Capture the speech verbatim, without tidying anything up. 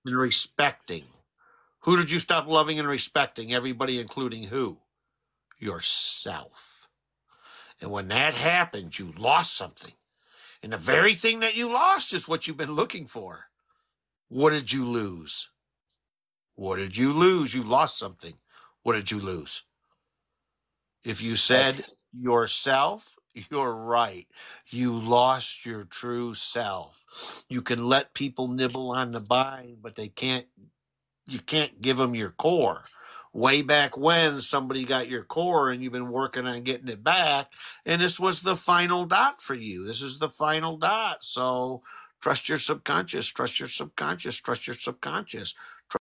and respecting. Who did you stop loving and respecting? Everybody, including who? Yourself. And when that happened, you lost something. And the very thing that you lost is what you've been looking for. What did you lose? What did you lose? You lost something. What did you lose? If you said That's yourself, you're right. You lost your true self. You can let people nibble on the vine, but they can't, you can't give them your core. Way back when somebody got your core and you've been working on getting it back, and this was the final dot for you. This is the final dot. So trust your subconscious, trust your subconscious, trust your subconscious.